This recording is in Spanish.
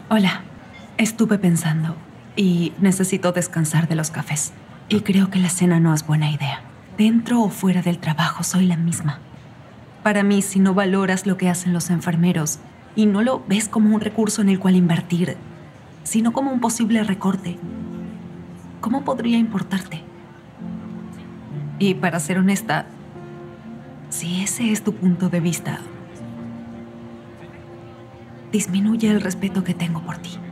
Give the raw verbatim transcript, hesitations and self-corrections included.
Hola, estuve pensando y necesito descansar de los cafés. Y creo que la cena no es buena idea. Dentro o fuera del trabajo soy la misma. Para mí, si no valoras lo que hacen los enfermeros y no lo ves como un recurso en el cual invertir, sino como un posible recorte, ¿cómo podría importarte? Y para ser honesta, si ese es tu punto de vista, disminuye el respeto que tengo por ti.